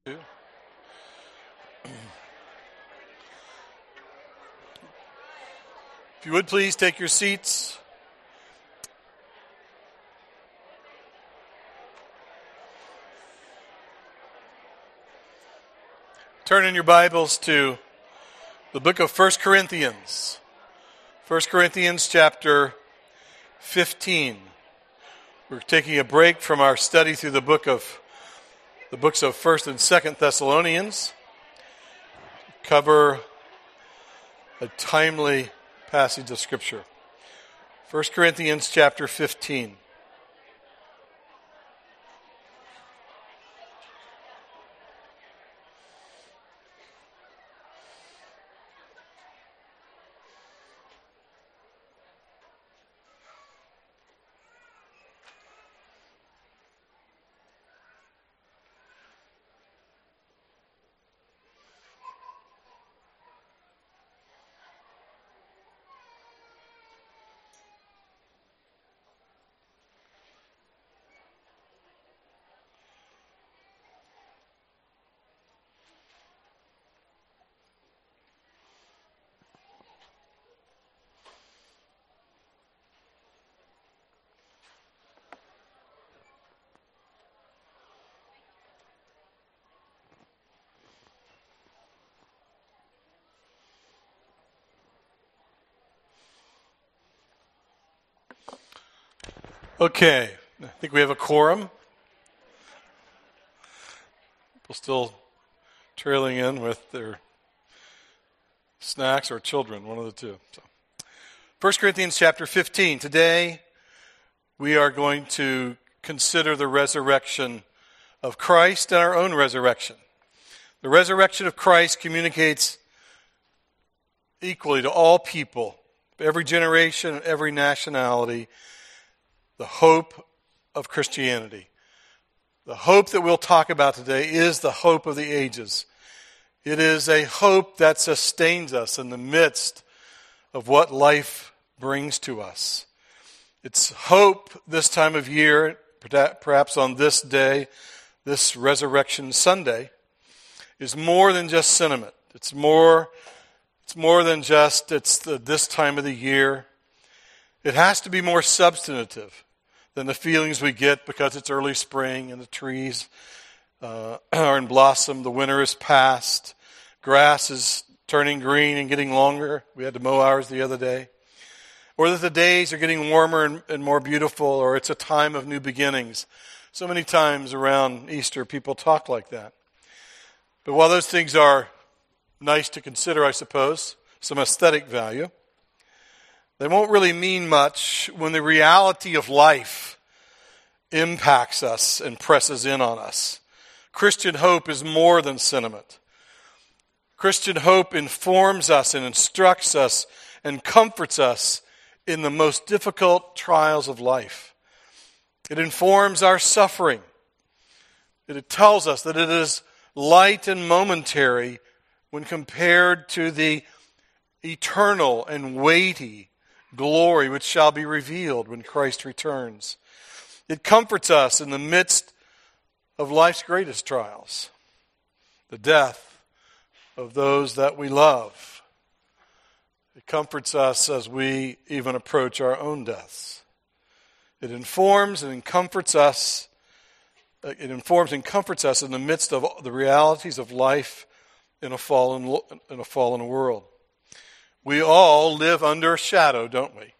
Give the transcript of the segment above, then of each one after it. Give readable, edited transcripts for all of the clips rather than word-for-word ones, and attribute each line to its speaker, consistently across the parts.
Speaker 1: If you would please take your seats. Turn in your Bibles to the book of 1 Corinthians. 1 Corinthians chapter 15. We're taking a break from our study through the books of 1st and 2nd Thessalonians. Cover a timely passage of Scripture. 1 Corinthians chapter 15. Okay, I think we have a quorum. People still trailing in with their snacks or children, one of the two. 1 Corinthians chapter 15. Today we are going to consider the resurrection of Christ and our own resurrection. The resurrection of Christ communicates equally to all people, every generation, every nationality, the hope of Christianity. The hope that we'll talk about today is the hope of the ages. It is a hope that sustains us in the midst of what life brings to us. It's hope this time of year, perhaps on this day, this Resurrection Sunday, is more than just sentiment. It's more than just this time of the year. It has to be more substantive than the feelings we get because it's early spring and the trees are in blossom, the winter is past, grass is turning green and getting longer. We had to mow ours the other day. Or that the days are getting warmer and more beautiful, or it's a time of new beginnings. So many times around Easter people talk like that. But while those things are nice to consider, I suppose, some aesthetic value, they won't really mean much when the reality of life impacts us and presses in on us. Christian hope is more than sentiment. Christian hope informs us and instructs us and comforts us in the most difficult trials of life. It informs our suffering. It tells us that it is light and momentary when compared to the eternal and weighty glory which shall be revealed when Christ returns. It comforts us in the midst of life's greatest trials, the death of those that we love. It comforts us as we even approach our own deaths. It informs and comforts us. It informs and comforts us in the midst of the realities of life in a fallen world. We all live under a shadow, don't we?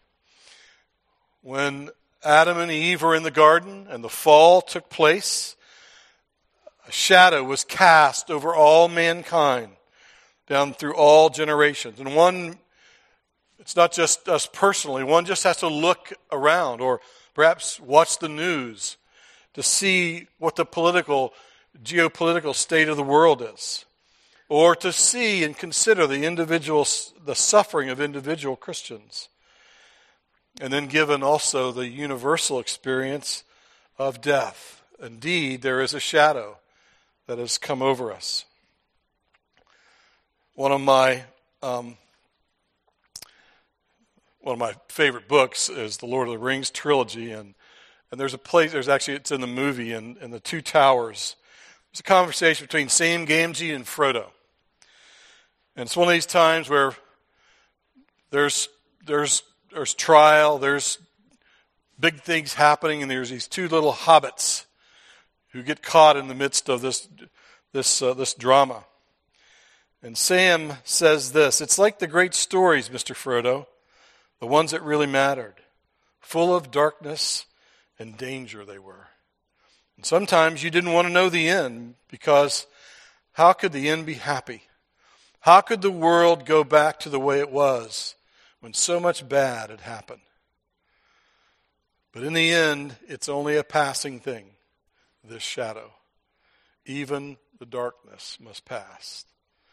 Speaker 1: When Adam and Eve were in the garden and the fall took place, a shadow was cast over all mankind down through all generations. And one, it's not just us personally, one just has to look around or perhaps watch the news to see what the geopolitical state of the world is. Or to see and consider the suffering of individual Christians. And then given also the universal experience of death. Indeed, there is a shadow that has come over us. One of my favorite books is the Lord of the Rings trilogy, and there's a place, it's in the movie, in the Two Towers. It's a conversation between Sam Gamgee and Frodo. And it's one of these times where there's trial, there's big things happening, and there's these two little hobbits who get caught in the midst of this drama. And Sam says this: "It's like the great stories, Mr. Frodo, the ones that really mattered. Full of darkness and danger they were. And sometimes you didn't want to know the end, because how could the end be happy? How could the world go back to the way it was when so much bad had happened? But in the end, it's only a passing thing, this shadow. Even the darkness must pass."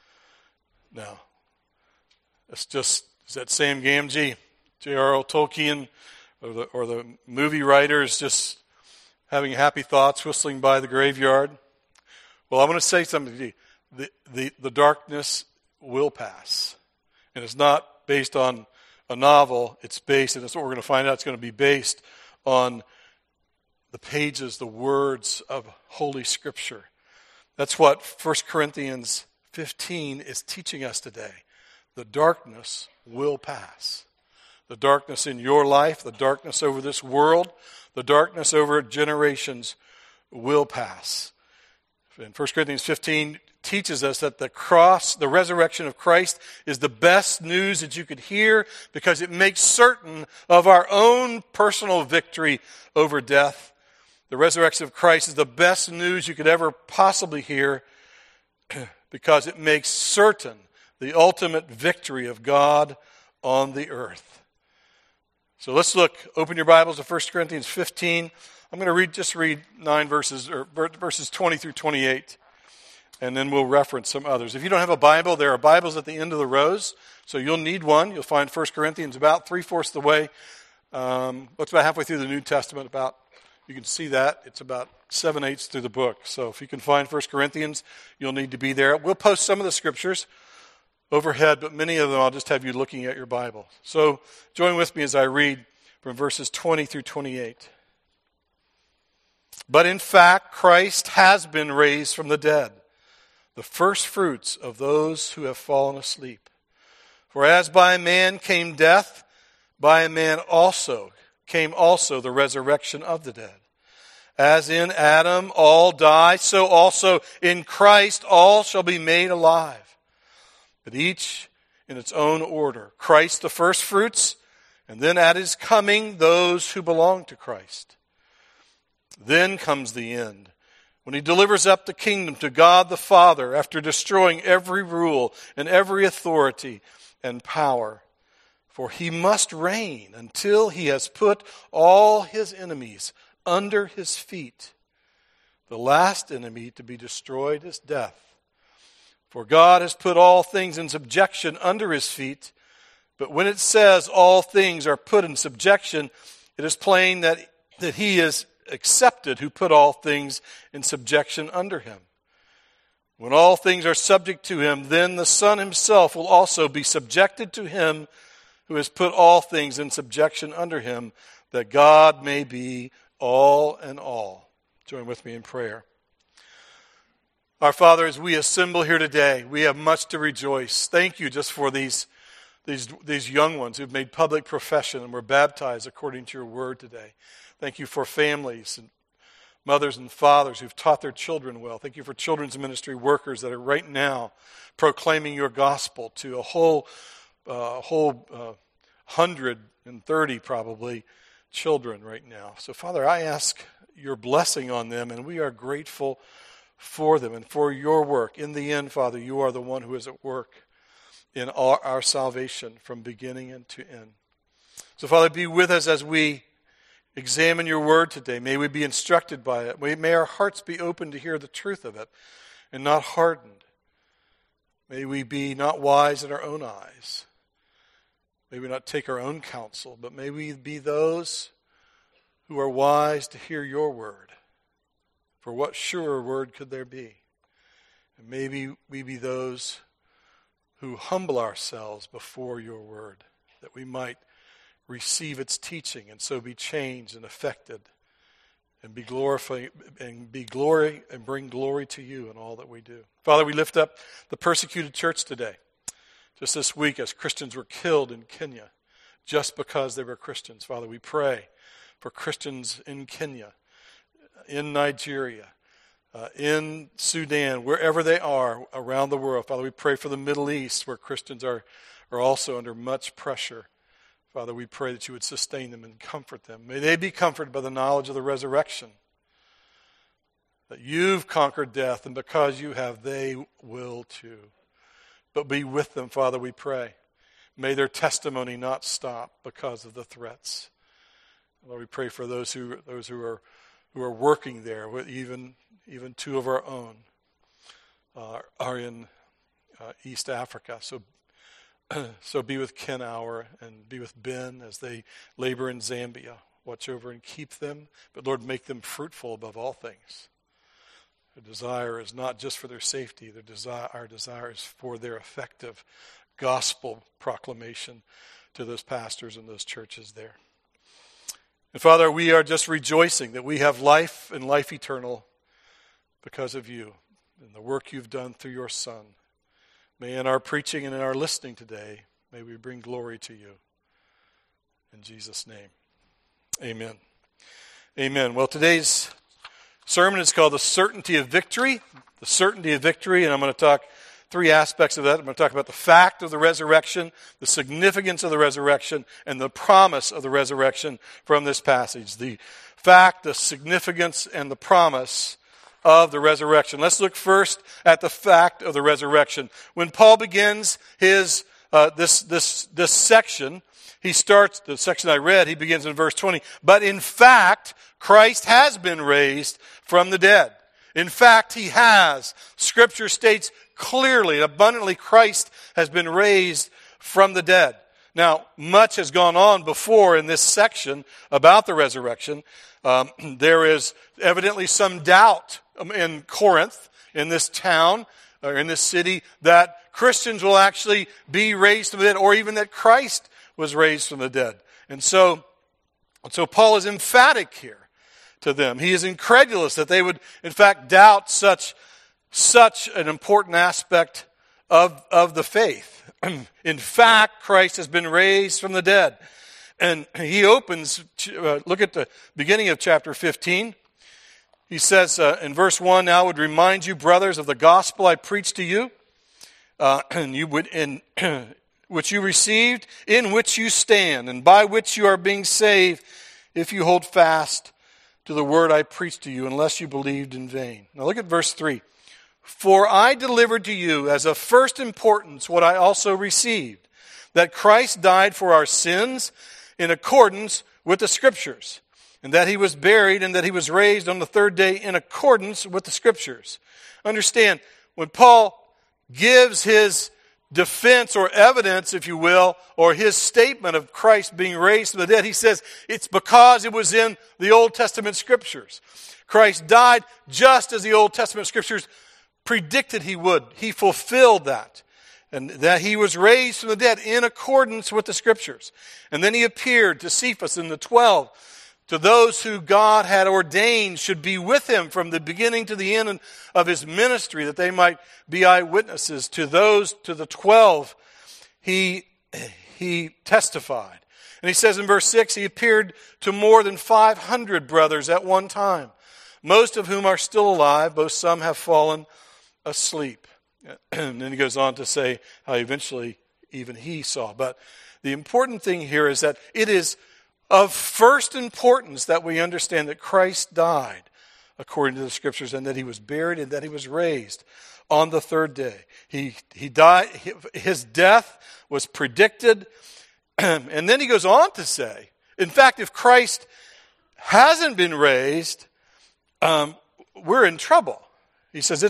Speaker 1: Now, is that Sam Gamgee, J.R.R. Tolkien, or the movie writers just having happy thoughts whistling by the graveyard? Well, I want to say something to you. The darkness will pass. And it's not based on a novel. It's based, and that's what we're going to find out, it's going to be based on the pages, the words of Holy Scripture. That's what 1 Corinthians 15 is teaching us today. The darkness will pass. The darkness in your life, the darkness over this world, the darkness over generations will pass. And 1 Corinthians 15 teaches us that the cross, the resurrection of Christ, is the best news that you could hear, because it makes certain of our own personal victory over death. The resurrection of Christ is the best news you could ever possibly hear, because it makes certain the ultimate victory of God on the earth. So let's look. Open your Bibles to 1 Corinthians 15. I'm going to read 9 verses, or verses 20 through 28, and then we'll reference some others. If you don't have a Bible, there are Bibles at the end of the rows, so you'll need one. You'll find 1 Corinthians about 3/4 the way. Looks about halfway through the New Testament. You can see that. It's about 7/8 through the book. So if you can find 1 Corinthians, you'll need to be there. We'll post some of the scriptures overhead, but many of them I'll just have you looking at your Bible. So join with me as I read from verses 20 through 28. "But in fact, Christ has been raised from the dead, the first fruits of those who have fallen asleep. For as by a man came death, by a man also came the resurrection of the dead. As in Adam all die, so also in Christ all shall be made alive. But each in its own order. Christ the first fruits, and then at his coming those who belong to Christ. Then comes the end, when he delivers up the kingdom to God the Father, after destroying every rule and every authority and power. For he must reign until he has put all his enemies under his feet. The last enemy to be destroyed is death. For God has put all things in subjection under his feet. But when it says all things are put in subjection, it is plain that he is accepted who put all things in subjection under him. When all things are subject to him, then the Son himself will also be subjected to him who has put all things in subjection under him, that God may be all in all." Join with me in prayer. Our Father, as we assemble here today, we have much to rejoice. Thank you just for these young ones who've made public profession and were baptized according to your word today. Thank you for families and mothers and fathers who've taught their children well. Thank you for children's ministry workers that are right now proclaiming your gospel to a whole 130 probably children right now. So Father, I ask your blessing on them, and we are grateful for them and for your work. In the end, Father, you are the one who is at work in our salvation from beginning and to end. So Father, be with us as we examine your word today. May we be instructed by it. May our hearts be open to hear the truth of it and not hardened. May we be not wise in our own eyes. May we not take our own counsel, but may we be those who are wise to hear your word. For what surer word could there be? And maybe we be those who humble ourselves before your word, that we might receive its teaching and so be changed and affected and be glorified and bring glory to you in all that we do. Father, we lift up the persecuted church today. Just this week, as Christians were killed in Kenya just because they were Christians. Father, we pray for Christians in Kenya, in Nigeria, in Sudan, wherever they are around the world. Father, we pray for the Middle East, where Christians are also under much pressure. Father, we pray that you would sustain them and comfort them. May they be comforted by the knowledge of the resurrection, that you've conquered death, and because you have, they will too. But be with them, Father, we pray. May their testimony not stop because of the threats. Lord, we pray for those who are working there. Even two of our own are in East Africa. So be with Ken Auer and be with Ben as they labor in Zambia. Watch over and keep them. But Lord, make them fruitful above all things. Their desire is not just for their safety. Our desire is for their effective gospel proclamation to those pastors and those churches there. And Father, we are just rejoicing that we have life and life eternal because of you and the work you've done through your Son. May in our preaching and in our listening today, may we bring glory to you. In Jesus' name, amen. Amen. Well, today's sermon is called The Certainty of Victory. The Certainty of Victory, and I'm going to talk three aspects of that. I'm going to talk about the fact of the resurrection, the significance of the resurrection, and the promise of the resurrection from this passage. The fact, the significance, and the promise of the resurrection. Let's look first at the fact of the resurrection. When Paul begins his this section, he starts the section I read. He begins in verse 20. But in fact, Christ has been raised from the dead. In fact, he has. Scripture states clearly, abundantly, Christ has been raised from the dead. Now, much has gone on before in this section about the resurrection. There is evidently some doubt in Corinth, in this town, or in this city, that Christians will actually be raised from the dead, or even that Christ was raised from the dead. And so Paul is emphatic here to them. He is incredulous that they would, in fact, doubt such an important aspect of the faith. In fact, Christ has been raised from the dead. And he opens, look at the beginning of chapter 15. He says in verse 1, now I would remind you, brothers, of the gospel I preached to you, which you received, in which you stand, and by which you are being saved, if you hold fast to the word I preached to you, unless you believed in vain. Now look at verse 3. For I delivered to you as of first importance what I also received, that Christ died for our sins in accordance with the Scriptures, and that he was buried, and that he was raised on the third day in accordance with the Scriptures. Understand, when Paul gives his defense or evidence, if you will, or his statement of Christ being raised from the dead, he says it's because it was in the Old Testament Scriptures. Christ died just as the Old Testament Scriptures predicted he would. He fulfilled that. And that he was raised from the dead in accordance with the Scriptures. And then he appeared to Cephas and the 12, to those who God had ordained should be with him from the beginning to the end of his ministry, that they might be eyewitnesses. To the 12, he testified. And he says in verse 6, he appeared to more than 500 brothers at one time, most of whom are still alive, though some have fallen asleep. And then he goes on to say how eventually even he saw. But the important thing here is that it is of first importance that we understand that Christ died according to the Scriptures, and that he was buried, and that he was raised on the third day. He died. His death was predicted. And then he goes on to say, in fact, if Christ hasn't been raised, we're in trouble. He says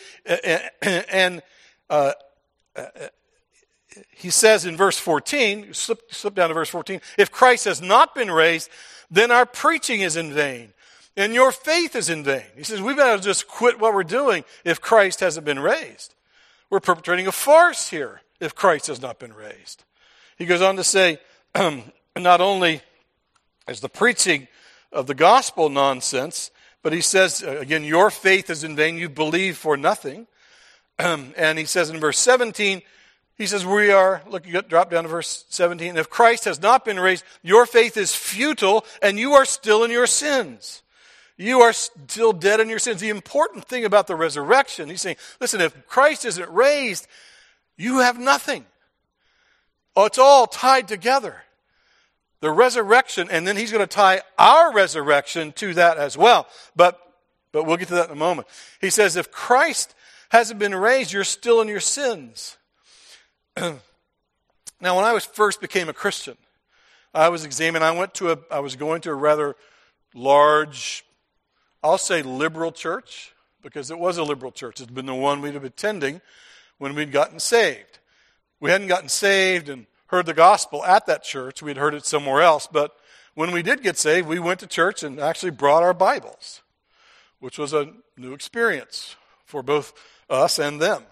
Speaker 1: he says in verse 14, slip down to verse 14, if Christ has not been raised, then our preaching is in vain, and your faith is in vain. He says we've got to just quit what we're doing if Christ hasn't been raised. We're perpetrating a farce here if Christ has not been raised. He goes on to say, not only is the preaching the gospel nonsense. But he says, again, your faith is in vain. You believe for nothing. And he says in verse 17, he says, drop down to verse 17. If Christ has not been raised, your faith is futile and you are still in your sins. You are still dead in your sins. The important thing about the resurrection, he's saying, listen, if Christ isn't raised, you have nothing. Oh, it's all tied together. The resurrection, and then he's going to tie our resurrection to that as well. But we'll get to that in a moment. He says, if Christ hasn't been raised, you're still in your sins. Now, when I first became a Christian, I was examining. I was going to a rather large, I'll say liberal church, because it was a liberal church. It's been the one we'd been attending when we'd gotten saved. We hadn't gotten saved and heard the gospel at that church. We'd heard it somewhere else. But when we did get saved, we went to church and actually brought our Bibles, which was a new experience for both us and them.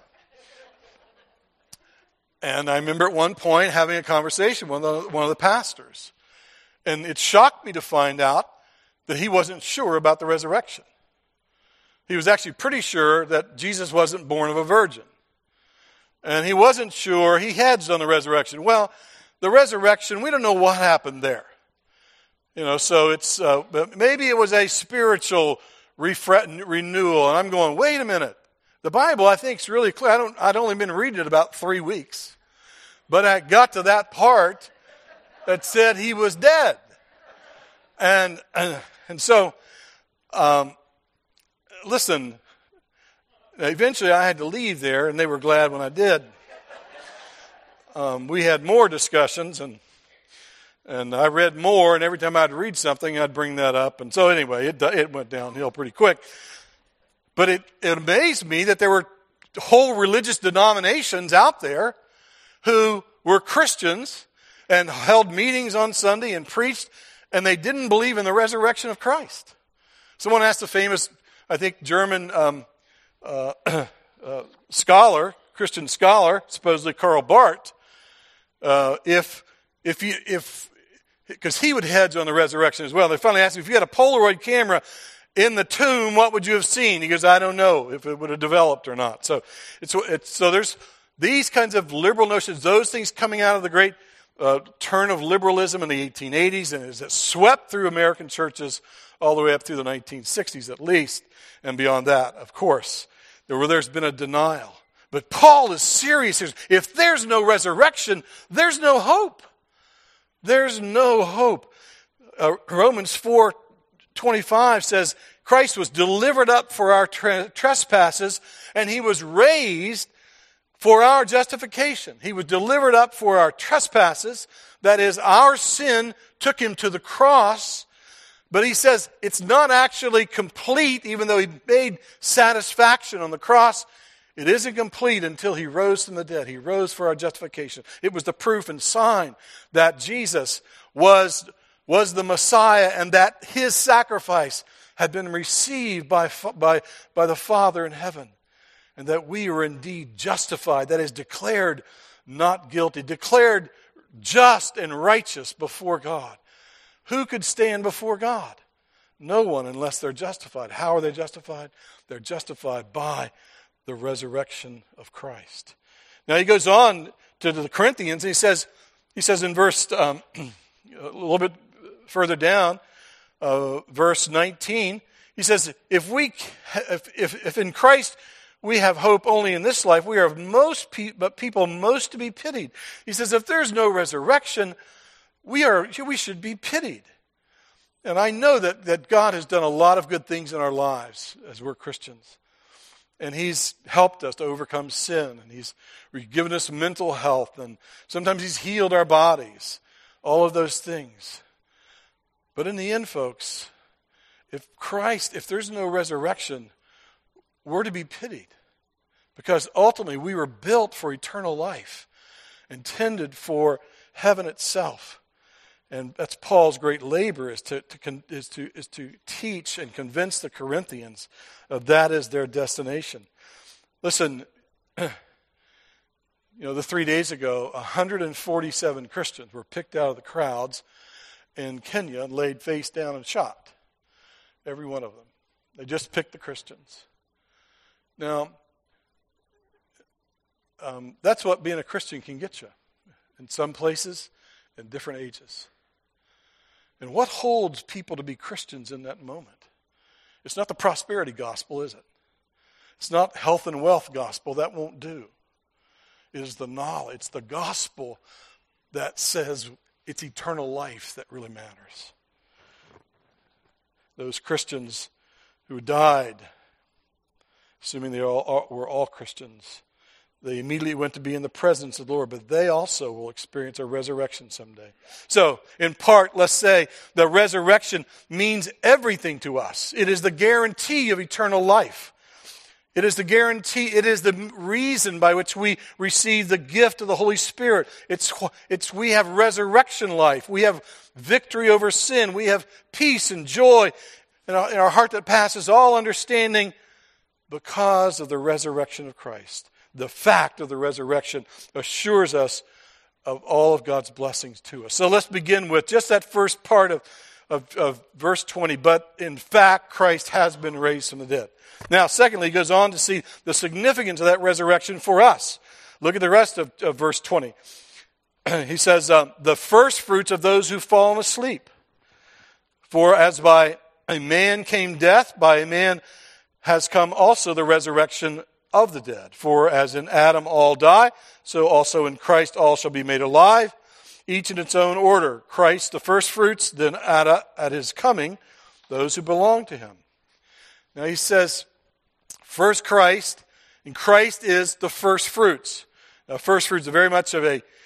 Speaker 1: And I remember at one point having a conversation with one of the pastors. And it shocked me to find out that he wasn't sure about the resurrection. He was actually pretty sure that Jesus wasn't born of a virgin. And he wasn't sure. He hedged on the resurrection. Well, the resurrection, we don't know what happened there. So it's maybe it was a spiritual renewal. And I'm going, wait a minute. The Bible, I think, is really clear. I'd only been reading it about 3 weeks. But I got to that part that said he was dead. And so, listen, eventually I had to leave there, and they were glad when I did. We had more discussions, and I read more, and every time I'd read something, I'd bring that up. And so anyway, it went downhill pretty quick. But it amazed me that there were whole religious denominations out there who were Christians and held meetings on Sunday and preached, and they didn't believe in the resurrection of Christ. Someone asked a famous, I think, German scholar, Christian scholar, supposedly Karl Barth, because he would hedge on the resurrection as well. They finally asked him, if you had a Polaroid camera in the tomb, what would you have seen? He goes, I don't know if it would have developed or not. So there's these kinds of liberal notions, those things coming out of the great turn of liberalism in the 1880s, and it swept through American churches all the way up through the 1960s at least, and beyond that, of course. There's been a denial. But Paul is serious. If there's no resurrection, there's no hope. There's no hope. Romans 4:25 says, Christ was delivered up for our trespasses, and he was raised for our justification. He was delivered up for our trespasses. That is, our sin took him to the cross. But he says it's not actually complete, even though he made satisfaction on the cross. It isn't complete until he rose from the dead. He rose for our justification. It was the proof and sign that Jesus was the Messiah and that his sacrifice had been received by the Father in heaven. And that we were indeed justified, that is, declared not guilty, declared just and righteous before God. Who could stand before God? No one unless they're justified. How are they justified? They're justified by the resurrection of Christ. Now he goes on to the Corinthians, and he says in verse, a little bit further down, verse 19, he says, if in Christ we have hope only in this life, we are of people most to be pitied. He says, if there's no resurrection, we should be pitied. And I know that God has done a lot of good things in our lives as we're Christians. And he's helped us to overcome sin. And he's given us mental health. And sometimes he's healed our bodies. All of those things. But in the end, folks, if there's no resurrection, we're to be pitied. Because ultimately we were built for eternal life. Intended for heaven itself. And that's Paul's great labor, is to teach and convince the Corinthians that is their destination. Listen, the 3 days ago, 147 Christians were picked out of the crowds, in Kenya and laid face down and shot. Every one of them. They just picked the Christians. Now, that's what being a Christian can get you. In some places, in different ages. And what holds people to be Christians in that moment? It's not the prosperity gospel, is it? It's not health and wealth gospel. That won't do. It is the knowledge. It's the gospel that says it's eternal life that really matters. Those Christians who died, assuming they were all Christians, they immediately went to be in the presence of the Lord, but they also will experience a resurrection someday. So, in part, let's say the resurrection means everything to us. It is the guarantee of eternal life. It is the guarantee, it is the reason by which we receive the gift of the Holy Spirit. We have resurrection life. We have victory over sin. We have peace and joy in our heart that passes all understanding because of the resurrection of Christ. The fact of the resurrection assures us of all of God's blessings to us. So let's begin with just that first part of verse 20. But in fact, Christ has been raised from the dead. Now, secondly, he goes on to see the significance of that resurrection for us. Look at the rest of verse 20. He says, the first fruits of those who've fallen asleep. For as by a man came death, by a man has come also the resurrection of the dead. For as in Adam all die, so also in Christ all shall be made alive, each in its own order. Christ the first fruits, then at his coming, those who belong to him. Now he says, first Christ, and Christ is the first fruits. Now first fruits are very much of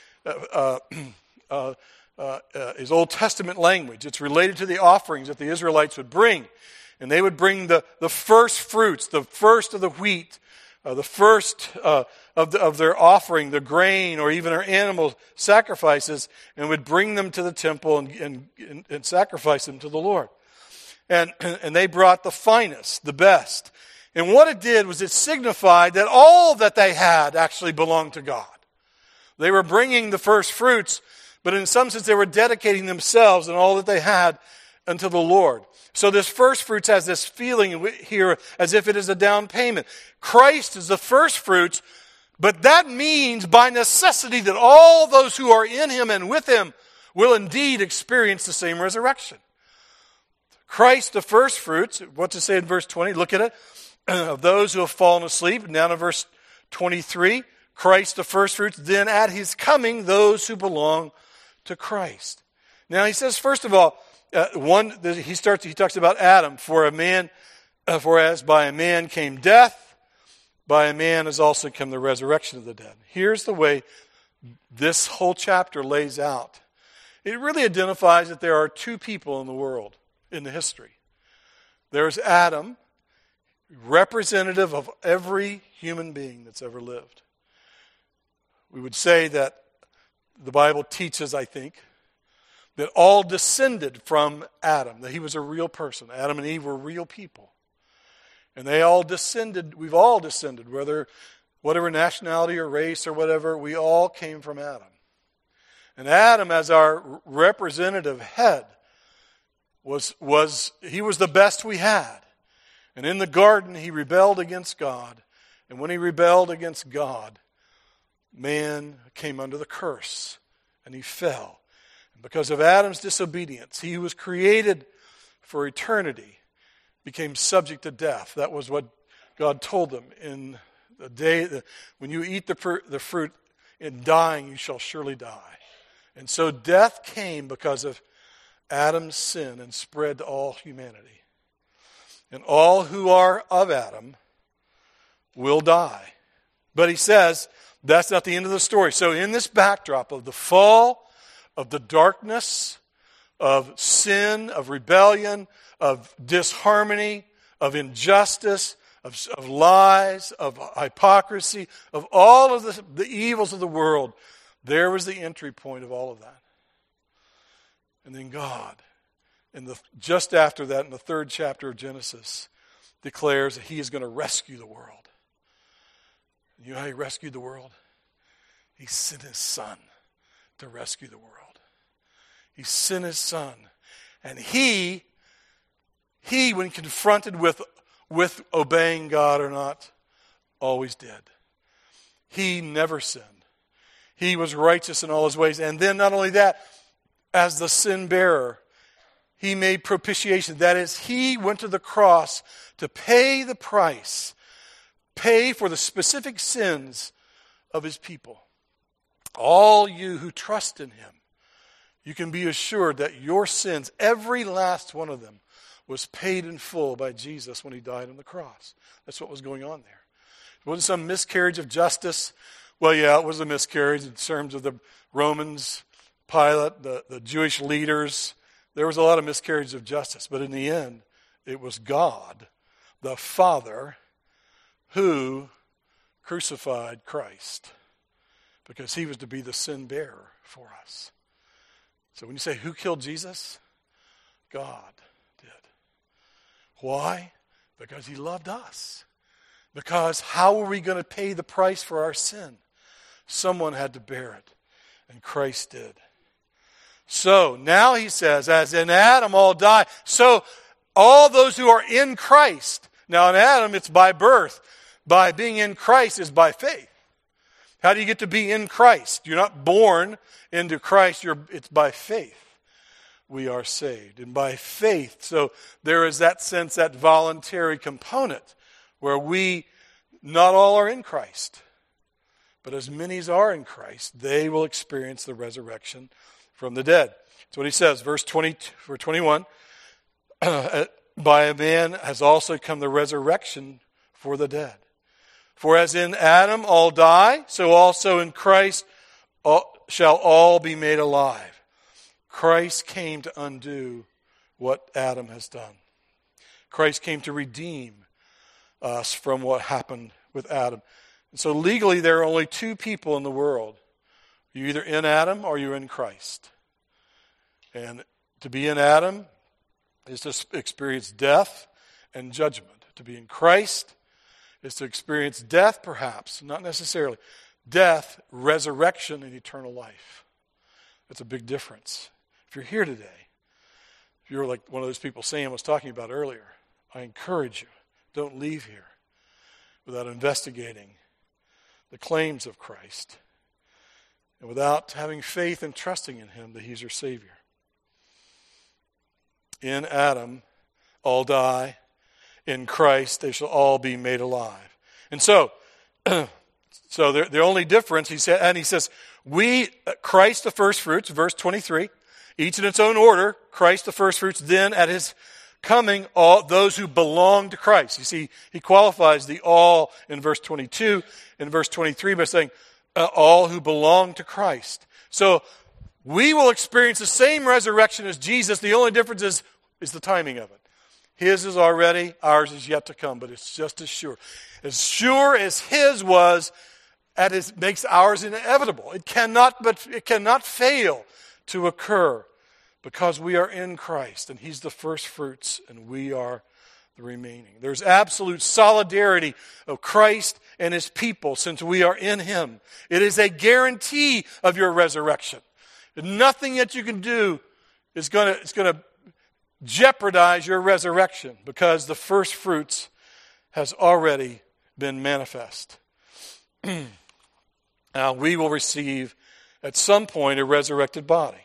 Speaker 1: is Old Testament language. It's related to the offerings that the Israelites would bring. And they would bring the first fruits, the first of the wheat, the first of their offering, the grain, or even their animal sacrifices, and would bring them to the temple and sacrifice them to the Lord. And they brought the finest, the best. And what it did was it signified that all that they had actually belonged to God. They were bringing the first fruits, but in some sense they were dedicating themselves and all that they had unto the Lord. So this first fruits has this feeling here as if it is a down payment. Christ is the first fruits, but that means by necessity that all those who are in him and with him will indeed experience the same resurrection. Christ the first fruits, what to say in verse 20, look at it, of those who have fallen asleep. Now to verse 23, Christ the first fruits, then at his coming those who belong to Christ. Now he says, first of all, he talks about Adam. For as by a man came death, by a man has also come the resurrection of the dead. Here's the way this whole chapter lays out. It really identifies that there are two people in the world, in the history. There's Adam, representative of every human being that's ever lived. We would say that the Bible teaches, I think, that all descended from Adam, that he was a real person. Adam and Eve were real people. And they all descended, we've all descended, whatever nationality or race or whatever, we all came from Adam. And Adam, as our representative head, he was the best we had. And in the garden, he rebelled against God. And when he rebelled against God, man came under the curse, and he fell. Because of Adam's disobedience, he who was created for eternity became subject to death. That was what God told them in the day when you eat the fruit, in dying you shall surely die. And so death came because of Adam's sin and spread to all humanity. And all who are of Adam will die. But he says that's not the end of the story. So in this backdrop of the fall, of the darkness, of sin, of rebellion, of disharmony, of injustice, of lies, of hypocrisy, of all of the evils of the world, there was the entry point of all of that. And then God, just after that, in the 3rd chapter of Genesis, declares that he is going to rescue the world. You know how he rescued the world? He sent his son to rescue the world. He sent his Son. And he when confronted with obeying God or not, always did. He never sinned. He was righteous in all his ways. And then not only that, as the sin bearer, he made propitiation. That is, he went to the cross to pay the price, pay for the specific sins of his people. All you who trust in him, you can be assured that your sins, every last one of them, was paid in full by Jesus when he died on the cross. That's what was going on there. It wasn't some miscarriage of justice. Well, yeah, it was a miscarriage in terms of the Romans, Pilate, the Jewish leaders. There was a lot of miscarriage of justice. But in the end, it was God, the Father, who crucified Christ because he was to be the sin bearer for us. So when you say, who killed Jesus? God did. Why? Because he loved us. Because how were we going to pay the price for our sin? Someone had to bear it, and Christ did. So now he says, as in Adam all die, so all those who are in Christ. Now in Adam it's by birth. By being in Christ is by faith. How do you get to be in Christ? You're not born into Christ, it's by faith. We are saved, and by faith. So there is that sense, that voluntary component, where we, not all are in Christ, but as many as are in Christ, they will experience the resurrection from the dead. That's what he says, verse 21. By a man has also come the resurrection for the dead. For as in Adam all die, so also in Christ shall all be made alive. Christ came to undo what Adam has done. Christ came to redeem us from what happened with Adam. And so legally there are only two people in the world. You're either in Adam or you're in Christ. And to be in Adam is to experience death and judgment. To be in Christ is to experience death, perhaps, not necessarily. Death, resurrection, and eternal life. That's a big difference. If you're here today, if you're like one of those people Sam was talking about earlier, I encourage you, don't leave here without investigating the claims of Christ and without having faith and trusting in him that he's your Savior. In Adam, all die. In Christ, they shall all be made alive. And so the only difference, he says, we, Christ the first fruits, verse 23, each in its own order, Christ the first fruits, then at his coming, all those who belong to Christ. You see, he qualifies the all in verse 22, in verse 23 by saying, all who belong to Christ. So we will experience the same resurrection as Jesus. The only difference is the timing of it. His is already, ours is yet to come, but it's just as sure. As sure as his was, it makes ours inevitable. It cannot fail to occur because we are in Christ, and he's the first fruits, and we are the remaining. There's absolute solidarity of Christ and his people since we are in him. It is a guarantee of your resurrection. Nothing that you can do is going to jeopardize your resurrection because the first fruits has already been manifest. Now, we will receive at some point a resurrected body.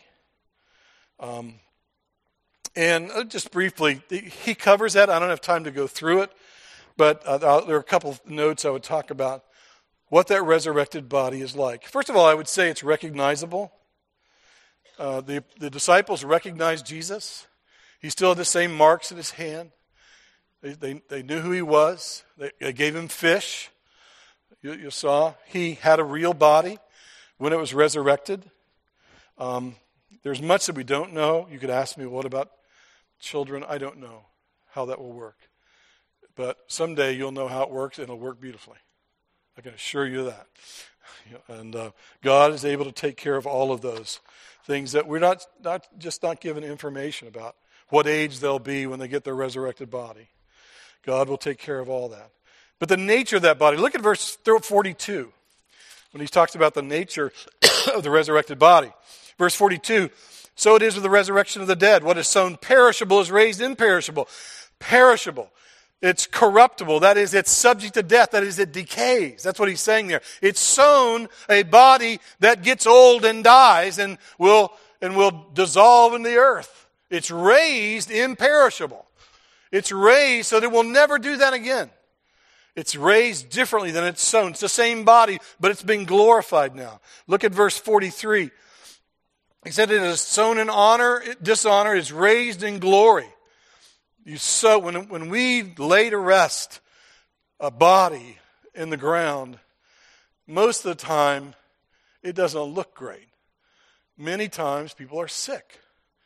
Speaker 1: And just briefly, he covers that. I don't have time to go through it, but there are a couple of notes I would talk about what that resurrected body is like. First of all, I would say it's recognizable. The disciples recognized Jesus. He still had the same marks in his hand. They knew who he was. They gave him fish. You saw he had a real body when it was resurrected. There's much that we don't know. You could ask me, what about children? I don't know how that will work. But someday you'll know how it works, and it'll work beautifully. I can assure you that. And God is able to take care of all of those things that we're not given information about. What age they'll be when they get their resurrected body. God will take care of all that. But the nature of that body, look at verse 42, when he talks about the nature of the resurrected body. Verse 42 So it is with the resurrection of the dead. What is sown perishable is raised imperishable. Perishable. It's corruptible. That is, it's subject to death. That is, it decays. That's what he's saying there. It's sown a body that gets old and dies and will dissolve in the earth. It's raised imperishable. It's raised so that it will never do that again. It's raised differently than it's sown. It's the same body, but it's been glorified now. Look at verse 43. He said it is sown in honor, dishonor is raised in glory. You sow, when we lay to rest a body in the ground, most of the time it doesn't look great. Many times people are sick.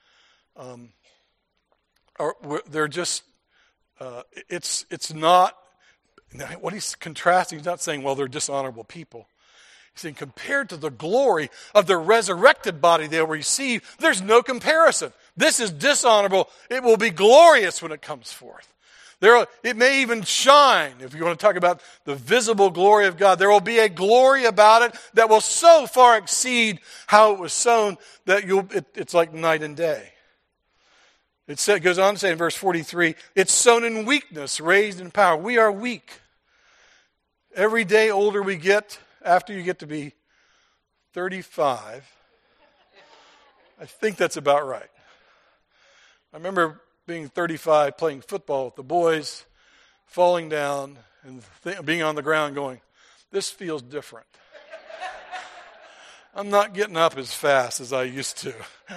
Speaker 1: Or they're just, it's not, what he's contrasting, he's not saying, well, they're dishonorable people. He's saying compared to the glory of the resurrected body they'll receive, there's no comparison. This is dishonorable. It will be glorious when it comes forth. It may even shine. If you want to talk about the visible glory of God, there will be a glory about it that will so far exceed how it was sown that it's like night and day. It goes on to say in verse 43, it's sown in weakness, raised in power. We are weak. Every day older we get, after you get to be 35, I think that's about right. I remember being 35, playing football with the boys, falling down, and being on the ground going, this feels different. I'm not getting up as fast as I used to.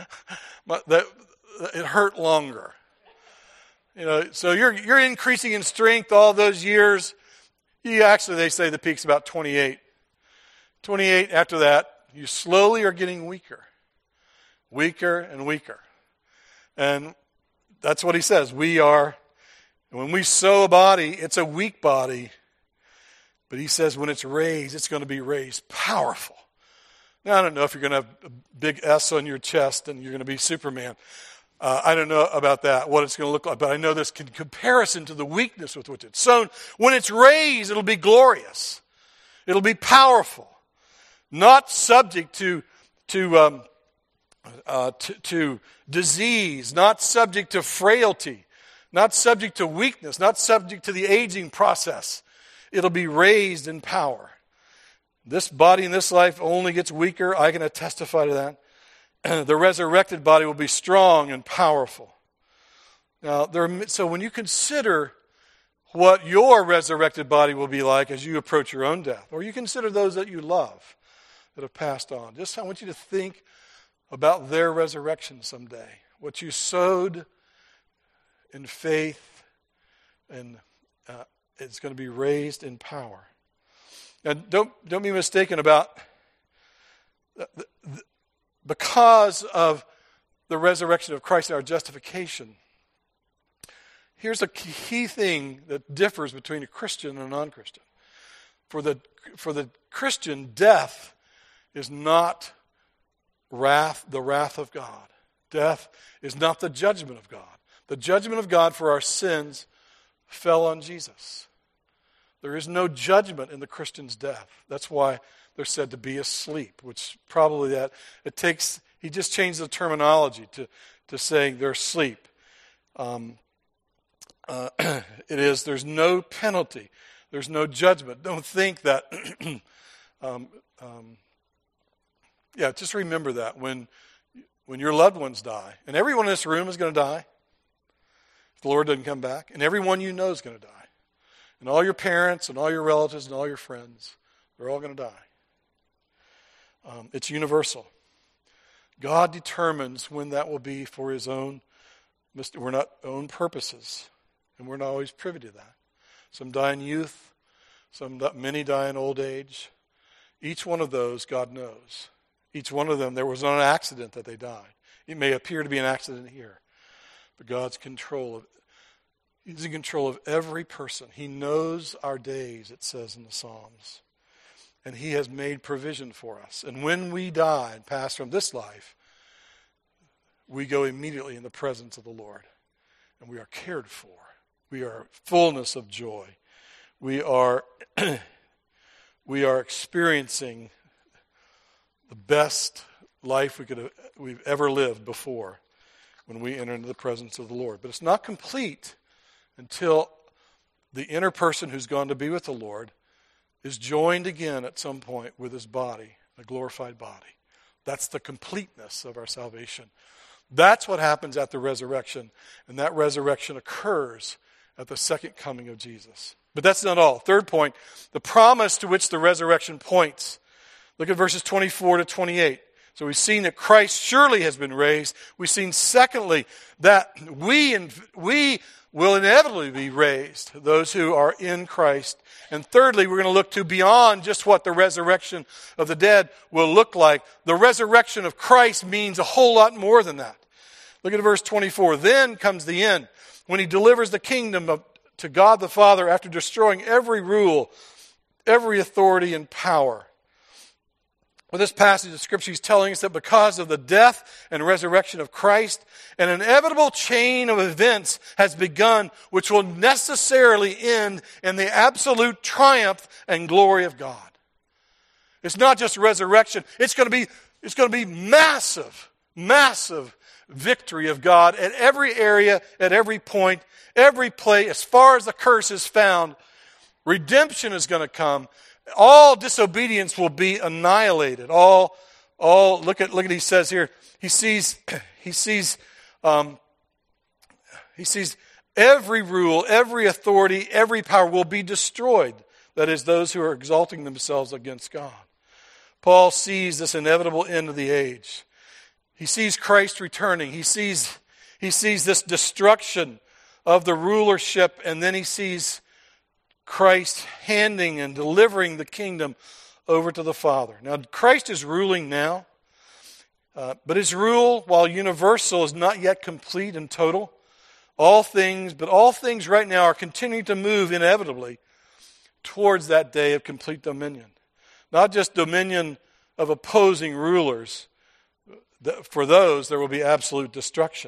Speaker 1: It hurt longer. So you're increasing in strength all those years. They say the peak's about 28. 28, after that, you slowly are getting weaker. Weaker and weaker. And that's what he says. When we sow a body, it's a weak body. But he says when it's raised, it's going to be raised powerful. Now, I don't know if you're going to have a big S on your chest and you're going to be Superman. I don't know about that, what it's going to look like. But I know this in comparison to the weakness with which it's sown. When it's raised, it'll be glorious. It'll be powerful. Not subject to disease, not subject to frailty, not subject to weakness, not subject to the aging process. It'll be raised in power. This body in this life only gets weaker. I can testify to that. The resurrected body will be strong and powerful. Now, so when you consider what your resurrected body will be like as you approach your own death, or you consider those that you love that have passed on, I want you to think about their resurrection someday. What you sowed in faith, and it's going to be raised in power. And don't be mistaken about because of the resurrection of Christ and our justification. Here's a key thing that differs between a Christian and a non-Christian. For the Christian, death is not the wrath of God. Death is not the judgment of God. The judgment of God for our sins fell on Jesus. There is no judgment in the Christian's death. That's why they're said to be asleep, which probably he just changed the terminology to saying they're asleep. There's no penalty. There's no judgment. Don't think that, just remember that when your loved ones die, and everyone in this room is going to die, if the Lord doesn't come back, and everyone you know is going to die. And all your parents and all your relatives and all your friends, they're all going to die. It's universal. God determines when that will be for his own purposes. And we're not always privy to that. Some die in youth. Many die in old age. Each one of those, God knows. Each one of them, there was not an accident that they died. It may appear to be an accident here. But God's He's in control of every person. He knows our days, it says in the Psalms. And he has made provision for us. And when we die and pass from this life, we go immediately in the presence of the Lord. And we are cared for. We are fullness of joy. We are experiencing the best life we've ever lived before when we enter into the presence of the Lord. But it's not complete until the inner person who's gone to be with the Lord is joined again at some point with his body, a glorified body. That's the completeness of our salvation. That's what happens at the resurrection, and that resurrection occurs at the second coming of Jesus. But that's not all. Third point, the promise to which the resurrection points. Look at verses 24 to 28. So we've seen that Christ surely has been raised. We've seen, secondly, that we will inevitably be raised, those who are in Christ. And thirdly, we're going to look to beyond just what the resurrection of the dead will look like. The resurrection of Christ means a whole lot more than that. Look at verse 24. Then comes the end, when he delivers the kingdom to God the Father after destroying every rule, every authority and power. With this passage of Scripture, he's telling us that because of the death and resurrection of Christ, an inevitable chain of events has begun which will necessarily end in the absolute triumph and glory of God. It's not just resurrection. It's going to be massive, massive victory of God at every area, at every point, every place. As far as the curse is found, redemption is going to come. All disobedience will be annihilated. All. Look at he says here. He sees every rule, every authority, every power will be destroyed. That is, those who are exalting themselves against God. Paul sees this inevitable end of the age. He sees Christ returning. He sees this destruction of the rulership, and then he sees Christ handing and delivering the kingdom over to the Father. Now, Christ is ruling now, but his rule, while universal, is not yet complete and total. All things right now are continuing to move inevitably towards that day of complete dominion. Not just dominion of opposing rulers. For those, there will be absolute destruction.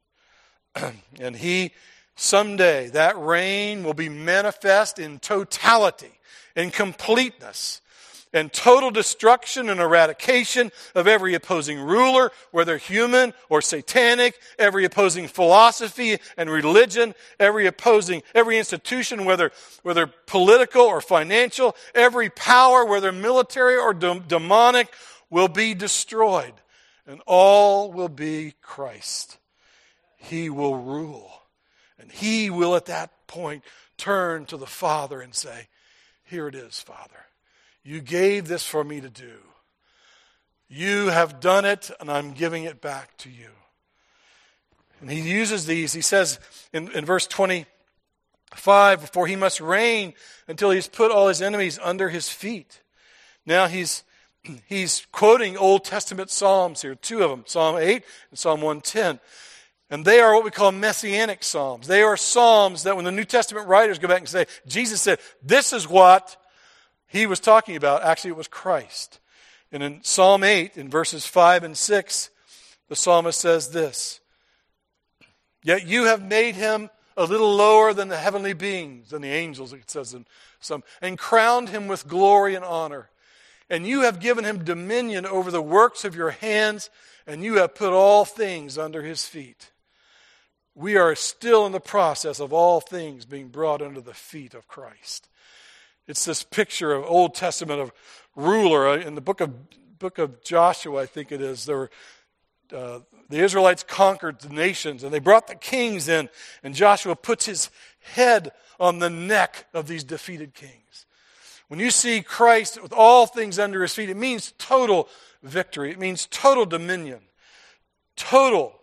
Speaker 1: And someday, that reign will be manifest in totality, in completeness, and total destruction and eradication of every opposing ruler, whether human or satanic, every opposing philosophy and religion, every institution, whether political or financial, every power, whether military or demonic, will be destroyed. And all will be Christ. He will rule. And he will at that point turn to the Father and say, "Here it is, Father. You gave this for me to do. You have done it, and I'm giving it back to you." And he uses these. He says in verse 25, "For he must reign until he's put all his enemies under his feet." Now he's quoting Old Testament Psalms here, two of them, Psalm 8 and Psalm 110. And they are what we call messianic psalms. They are psalms that when the New Testament writers go back and say, Jesus said, this is what he was talking about. Actually, it was Christ. And in Psalm 8, in verses 5 and 6, the psalmist says this, "Yet you have made him a little lower than the heavenly beings," than the angels, it says in some, "and crowned him with glory and honor. And you have given him dominion over the works of your hands, and you have put all things under his feet." We are still in the process of all things being brought under the feet of Christ. It's this picture of Old Testament of ruler. In the book of Joshua, I think it is, the Israelites conquered the nations, and they brought the kings in, and Joshua puts his head on the neck of these defeated kings. When you see Christ with all things under his feet, it means total victory. It means total dominion, total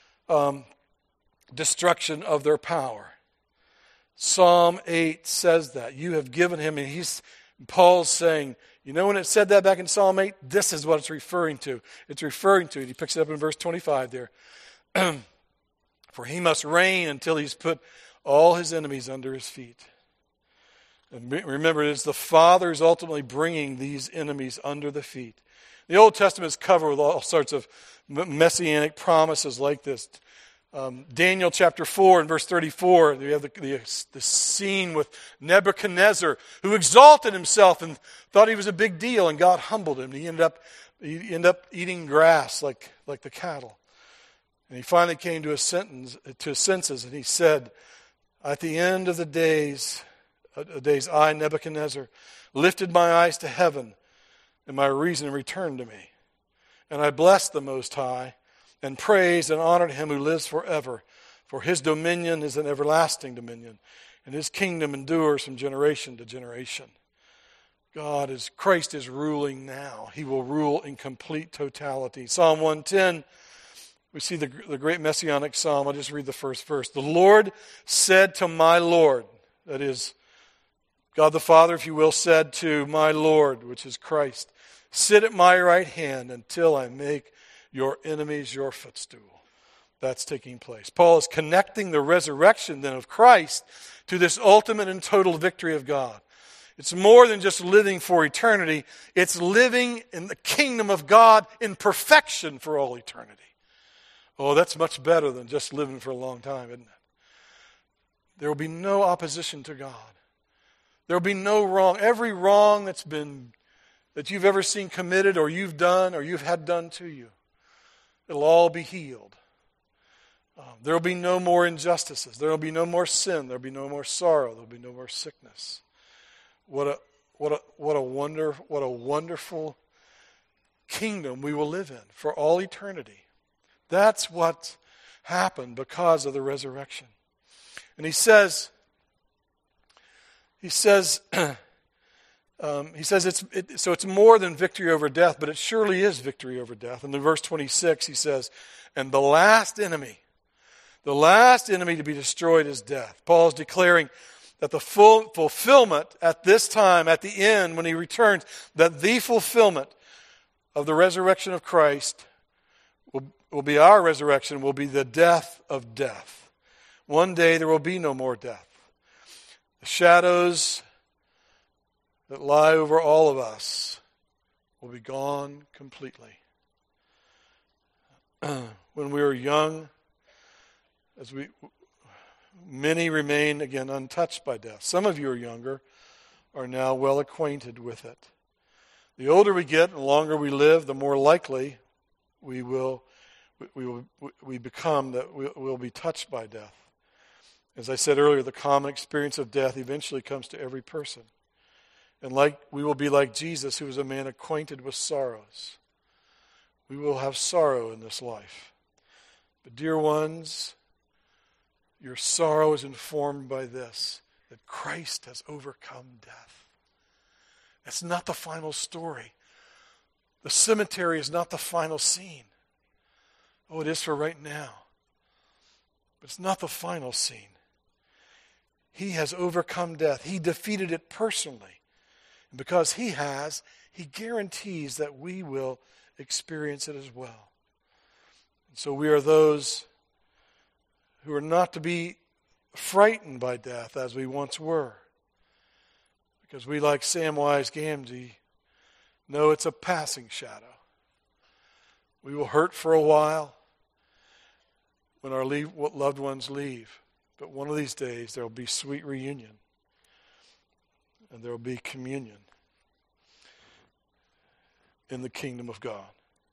Speaker 1: destruction of their power. Psalm 8 says that. You have given him, and Paul's saying, you know when it said that back in Psalm 8? This is what it's referring to. It's referring to it. He picks it up in verse 25 there. "For he must reign until he's put all his enemies under his feet." And remember, it is the Father who's ultimately bringing these enemies under the feet. The Old Testament is covered with all sorts of messianic promises like this. Daniel chapter 4 and verse 34, we have the scene with Nebuchadnezzar, who exalted himself and thought he was a big deal, and God humbled him. He ended up eating grass like the cattle. And he finally came to his senses, and he said, at the end of the days, I, Nebuchadnezzar, lifted my eyes to heaven, and my reason returned to me. And I blessed the Most High, and praised and honored him who lives forever. For his dominion is an everlasting dominion, and his kingdom endures from generation to generation. Christ is ruling now. He will rule in complete totality. Psalm 110, we see the great messianic psalm. I'll just read the first verse. The Lord said to my Lord, that is, God the Father, if you will, said to my Lord, which is Christ, sit at my right hand until I make your enemies your footstool. That's taking place. Paul is connecting the resurrection then of Christ to this ultimate and total victory of God. It's more than just living for eternity. It's living in the kingdom of God in perfection for all eternity. Oh, that's much better than just living for a long time, isn't it? There will be no opposition to God. There will be no wrong. Every wrong that you've ever seen committed or you've done or you've had done to you, it'll all be healed. There will be no more injustices. There will be no more sin. There will be no more sorrow. There will be no more sickness. What a wonderful kingdom we will live in for all eternity. That's what happened because of the resurrection. And he says it's more than victory over death, but it surely is victory over death. And in verse 26 he says, and the last enemy to be destroyed is death. Paul is declaring that the full fulfillment at this time, at the end, when he returns, that the fulfillment of the resurrection of Christ will be our resurrection, will be the death of death. One day there will be no more death. The shadows that lie over all of us will be gone completely. When we were young, many remain again untouched by death. Some of you are younger, are now well acquainted with it. The older we get and the longer we live, the more likely we become that we'll be touched by death. As I said earlier, the common experience of death eventually comes to every person. And we will be like Jesus, who was a man acquainted with sorrows. We will have sorrow in this life. But dear ones, your sorrow is informed by this, that Christ has overcome death. That's not the final story. The cemetery is not the final scene. Oh, it is for right now. But it's not the final scene. He has overcome death. He defeated it personally. And because he guarantees that we will experience it as well. And so we are those who are not to be frightened by death as we once were. Because we, like Samwise Gamgee, know it's a passing shadow. We will hurt for a while when our loved ones leave. But one of these days there will be sweet reunion. And there will be communion in the kingdom of God.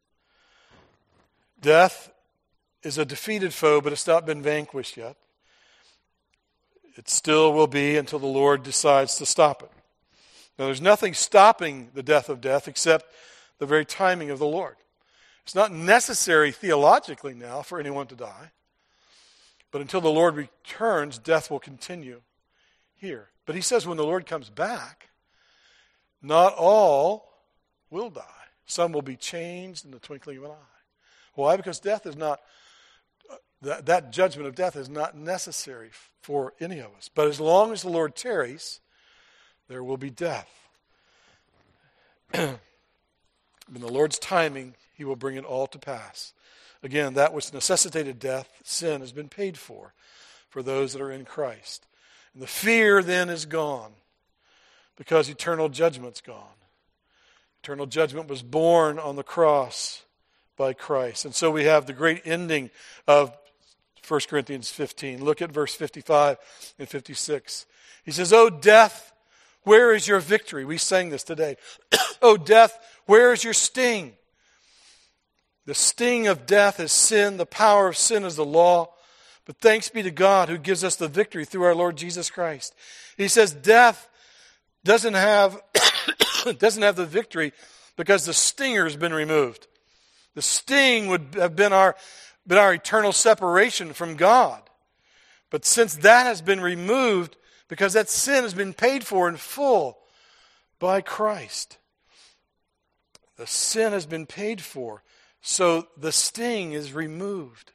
Speaker 1: Death is a defeated foe, but it's not been vanquished yet. It still will be until the Lord decides to stop it. Now, there's nothing stopping the death of death except the very timing of the Lord. It's not necessary theologically now for anyone to die. But until the Lord returns, death will continue here. But he says when the Lord comes back, not all will die. Some will be changed in the twinkling of an eye. Why? Because death is not, that judgment of death is not necessary for any of us. But as long as the Lord tarries, there will be death. In the Lord's timing, he will bring it all to pass. Again, that which necessitated death, sin, has been paid for those that are in Christ. And the fear then is gone because eternal judgment's gone. Eternal judgment was borne on the cross by Christ. And so we have the great ending of 1 Corinthians 15. Look at verse 55 and 56. He says, "O death, where is your victory?" We sang this today. "O death, where is your sting?" The sting of death is sin. The power of sin is the law. But thanks be to God who gives us the victory through our Lord Jesus Christ. He says death doesn't have the victory because the stinger has been removed. The sting would have been our eternal separation from God. But since that has been removed, because that sin has been paid for in full by Christ, the sin has been paid for, so the sting is removed.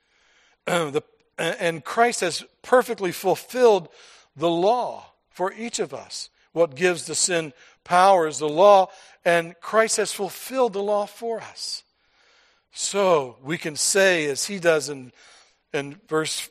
Speaker 1: And Christ has perfectly fulfilled the law for each of us. What gives the sin power is the law, and Christ has fulfilled the law for us. So we can say, as he does in verse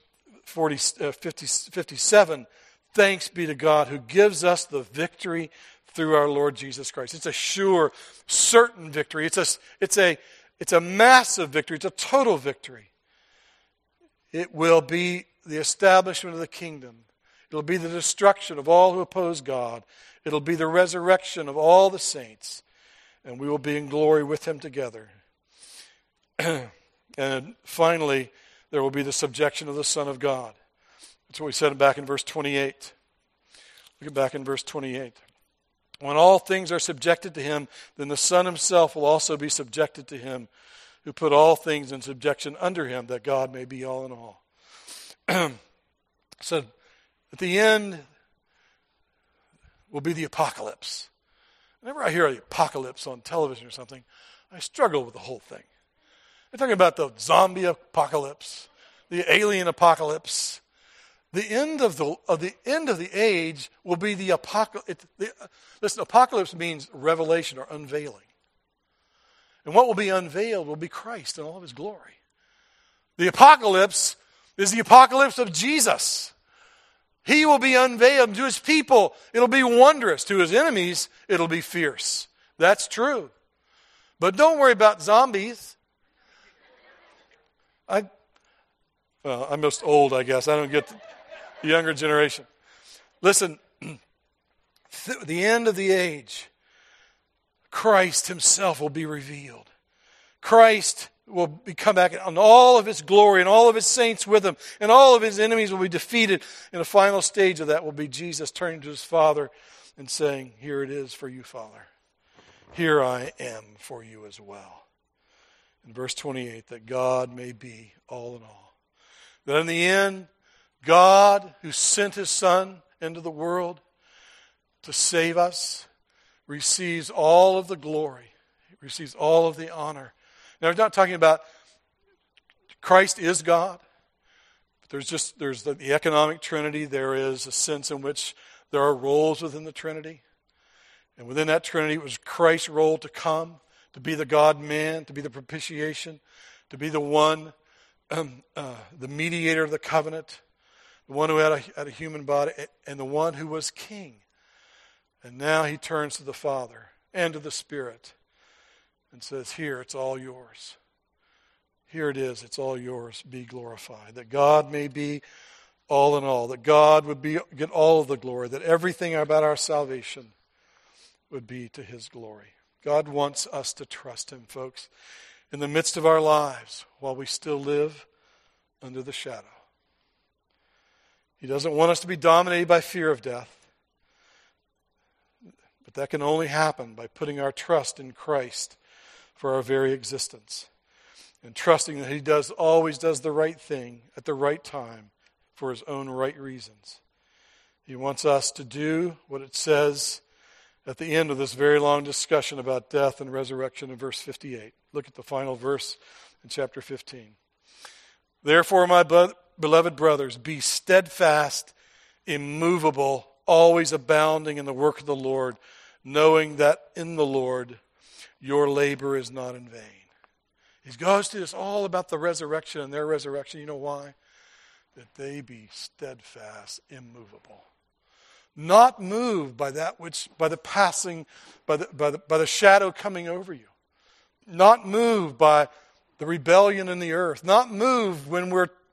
Speaker 1: 57, "Thanks be to God who gives us the victory through our Lord Jesus Christ." It's a sure, certain victory. It's a massive victory. It's a total victory. It will be the establishment of the kingdom. It'll be the destruction of all who oppose God. It'll be the resurrection of all the saints. And we will be in glory with him together. And finally, there will be the subjection of the Son of God. That's what we said back in verse 28. Look at back in verse 28. "When all things are subjected to him, then the Son himself will also be subjected to him, who put all things in subjection under him, that God may be all in all." So at the end will be the apocalypse. Whenever I hear the apocalypse on television or something, I struggle with the whole thing. They're talking about the zombie apocalypse, the alien apocalypse. The end of the age will be the apocalypse. Listen, apocalypse means revelation or unveiling. And what will be unveiled will be Christ in all of his glory. The apocalypse is the apocalypse of Jesus. He will be unveiled to his people. It'll be wondrous. To his enemies, it'll be fierce. That's true. But don't worry about zombies. I'm just old, I guess. I don't get the younger generation. Listen, the end of the age, Christ himself will be revealed. Christ will come back in all of his glory and all of his saints with him, and all of his enemies will be defeated. And the final stage of that will be Jesus turning to his Father and saying, "Here it is for you, Father. Here I am for you as well." In verse 28, that God may be all in all. That in the end, God, who sent his Son into the world to save us, receives all of the glory, receives all of the honor. Now, we're not talking about Christ is God. There's the economic Trinity. There is a sense in which there are roles within the Trinity. And within that Trinity, it was Christ's role to come, to be the God-man, to be the propitiation, to be the one, the mediator of the covenant, the one who had a human body, and the one who was king. And now he turns to the Father and to the Spirit and says, "Here, it's all yours. Here it is, it's all yours. Be glorified." That God may be all in all. That God would get all of the glory. That everything about our salvation would be to his glory. God wants us to trust him, folks, in the midst of our lives while we still live under the shadow. He doesn't want us to be dominated by fear of death. But that can only happen by putting our trust in Christ for our very existence. And trusting that he always does the right thing at the right time for his own right reasons. He wants us to do what it says at the end of this very long discussion about death and resurrection in verse 58. Look at the final verse in chapter 15. "Therefore, my beloved brothers, be steadfast, immovable, always abounding in the work of the Lord, knowing that in the Lord your labor is not in vain." He goes to this all about the resurrection and their resurrection. You know why? That they be steadfast, immovable. Not moved by that which, by the passing, by the shadow coming over you. Not moved by the rebellion in the earth. Not moved when we're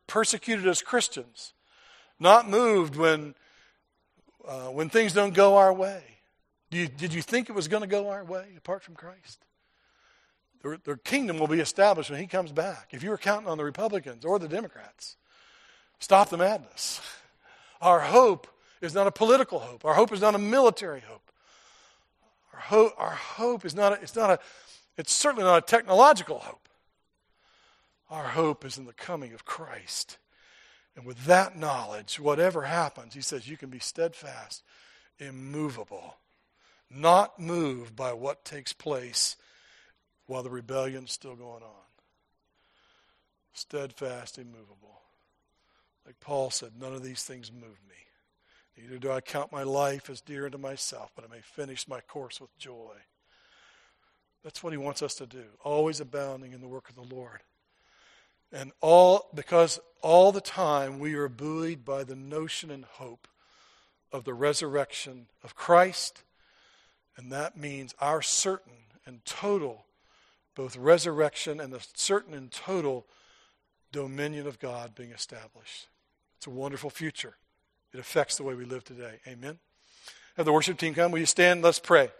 Speaker 1: persecuted as Christians, not moved when things don't go our way. Did you think it was going to go our way apart from Christ? Their kingdom will be established when he comes back. If you were counting on the Republicans or the Democrats, stop the madness. Our hope is not a political hope. Our hope is not a military hope. Our hope is it's certainly not a technological hope. Our hope is in the coming of Christ. And with that knowledge, whatever happens, he says you can be steadfast, immovable, not moved by what takes place while the rebellion's still going on. Steadfast, immovable. Like Paul said, none of these things move me. Neither do I count my life as dear unto myself, but I may finish my course with joy. That's what he wants us to do, always abounding in the work of the Lord. And because all the time we are buoyed by the notion and hope of the resurrection of Christ, and that means our certain and total, both resurrection and the certain and total dominion of God being established. It's a wonderful future. It affects the way we live today. Amen. Have the worship team come. Will you stand? Let's pray.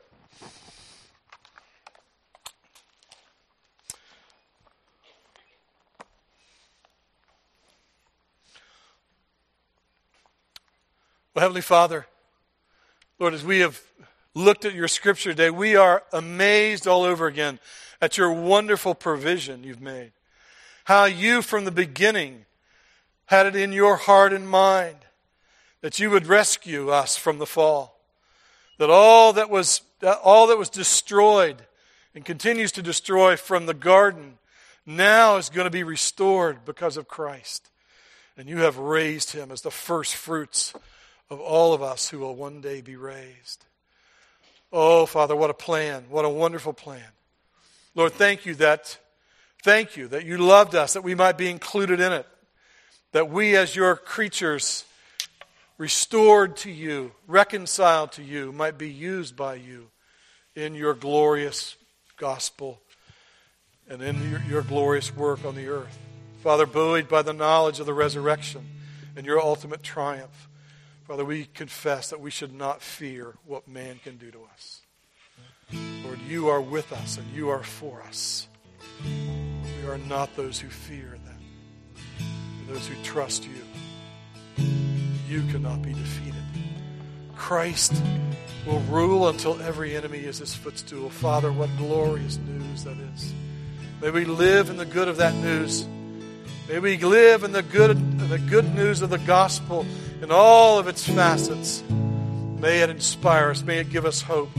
Speaker 1: Well, Heavenly Father, Lord, as we have looked at your scripture today, we are amazed all over again at your wonderful provision you've made. How you from the beginning had it in your heart and mind that you would rescue us from the fall. That all that was destroyed and continues to destroy from the garden now is going to be restored because of Christ. And you have raised him as the first fruits of all of us who will one day be raised. Oh, Father, what a plan. What a wonderful plan. Lord, thank you that you loved us, that we might be included in it. That we as your creatures, restored to you, reconciled to you, might be used by you in your glorious gospel and in your glorious work on the earth. Father, buoyed by the knowledge of the resurrection and your ultimate triumph, Father, we confess that we should not fear what man can do to us. Lord, you are with us and you are for us. We are not those who fear them, but those who trust you. You cannot be defeated. Christ will rule until every enemy is his footstool. Father, what glorious news that is. May we live in the good of that news. May we live in the good news of the gospel in all of its facets. May it inspire us. May it give us hope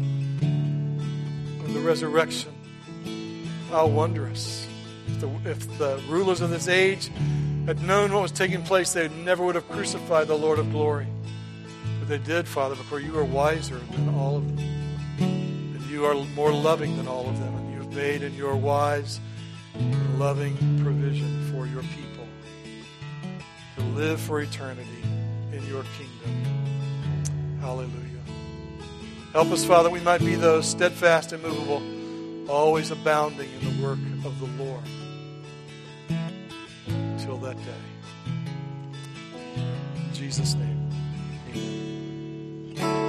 Speaker 1: of the resurrection. How wondrous. If the rulers of this age had known what was taking place, they never would have crucified the Lord of glory. But they did, Father, because you are wiser than all of them. And you are more loving than all of them. And you've made in your wise and loving provision for your people to live for eternity in your kingdom. Hallelujah. Help us, Father, we might be those steadfast and immovable, always abounding in the work of the Lord. Until that day. In Jesus' name, amen.